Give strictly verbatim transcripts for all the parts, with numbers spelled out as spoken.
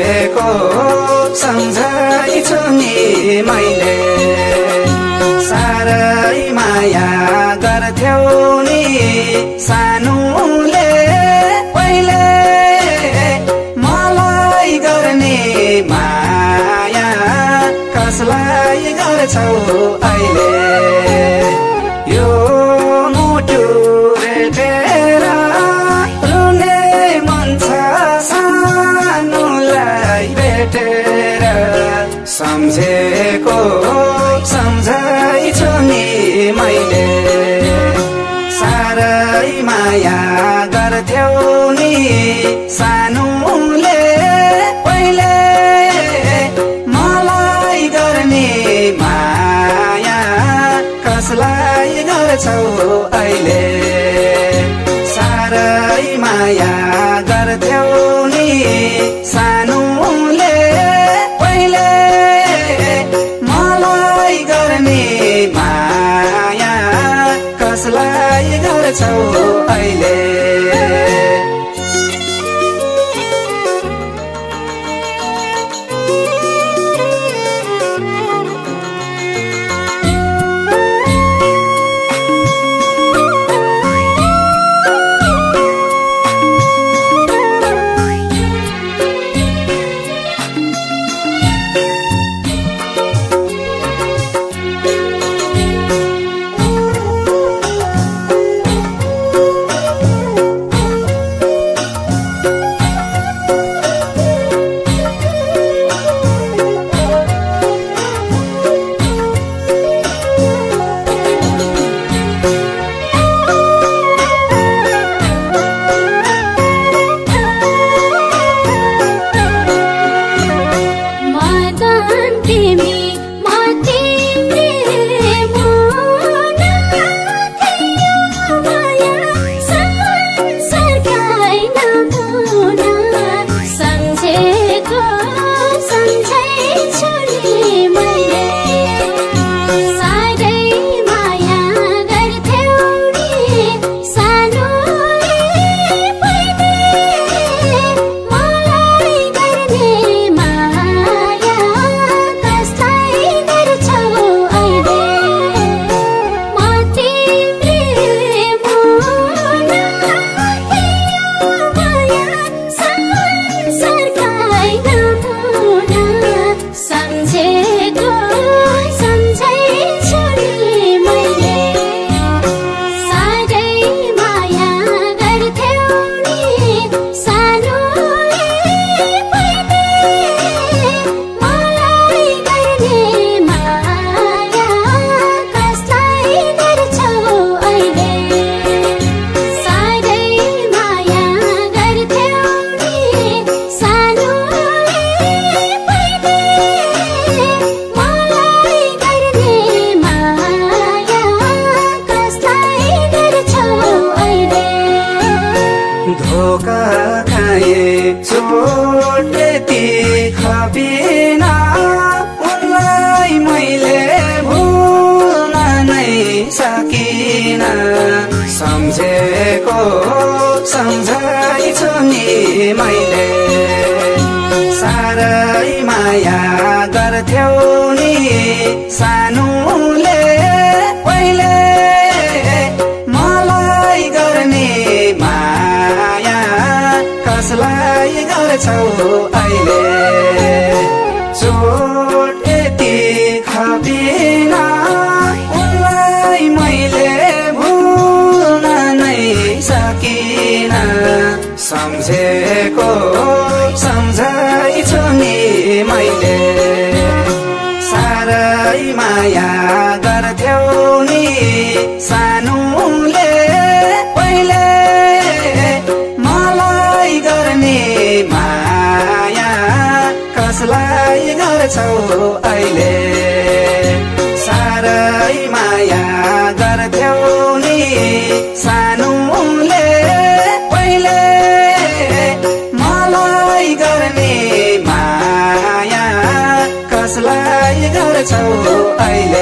सम्झेको सम्झैछु नि मैले साह्रै माया गर्थ्यौ नि सानोले पहिले मलाई गर्ने माया कसलाई गर्छौ अहिले यो मुटु रेटेर रुने मन छ सानोलाई भेटेर सम्झेको सम्झैछु नि मैले साह्रै माया गर्थ्यौ नि सानोले पहिले मलाई गर्ने माया कसलाई गर्छौ अहिले साह्रै माया गर्थ्यौ नि सानोले पहिले मलाई गर्ने माया कसलाई गर्छौ अहिले धोका खाए छोटे ती खपिना उनलाई मैले भुल्न नै सकिन सम्झेको सम्झैछु नि मैले साह्रै माया गर्थ्यौ नि सानोले पहिले मलाई गर्ने माया कसलाई गर्छौ अहिले चोट यति खपिन उनलाई मैले भुल्न नै सकिन सम्झेको सम्झैछु नि मैले साह्रै माया गर्थ्यौ नि सानोले पहिले मलाई गर्ने माया कसलाई गर्छौ अहिले साह्रै माया गर्थ्यौ नि सानोले पहिले मलाई गर्ने माया कसलाई गर्छौ अहिले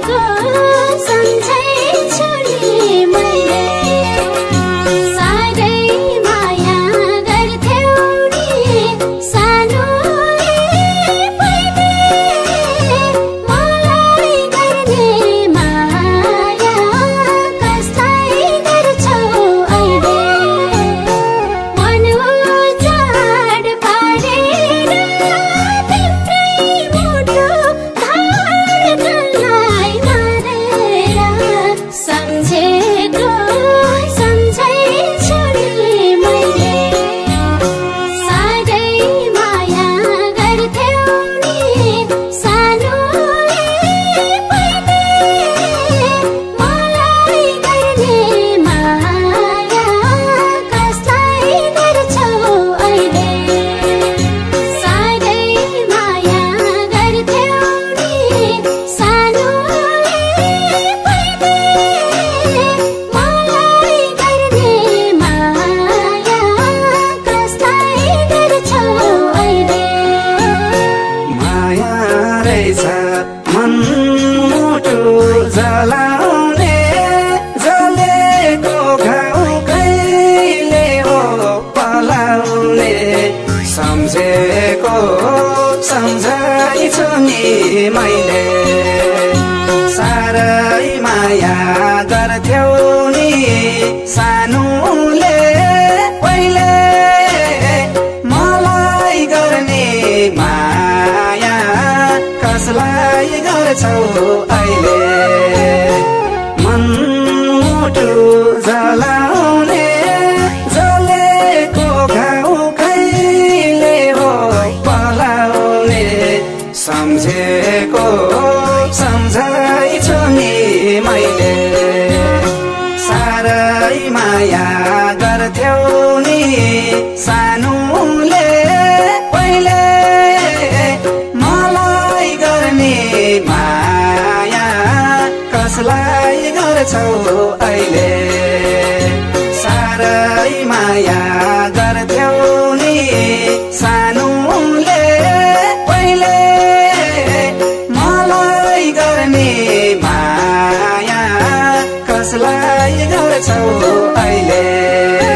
सम्झेको सम्झाइछु नि मैले साह्रै माया गर्थ्यौ नि सानोले पहिले मलाई गर्ने माया कसलाई गर्छौ अहिले मनमुटु जलाउने जलेको घाउ कहिले हो पलाउने सम्झेको सम्झाइछु नि मैले साह्रै माया गर्थ्यौ नि सानोले पहिले मलाई गर्ने माया कसलाई गर्छौ अहिले साह्रै माया गर्थ्यौ नि सानोले पहिले मलाई गर्ने माया कसलाई गर्छौ अहिले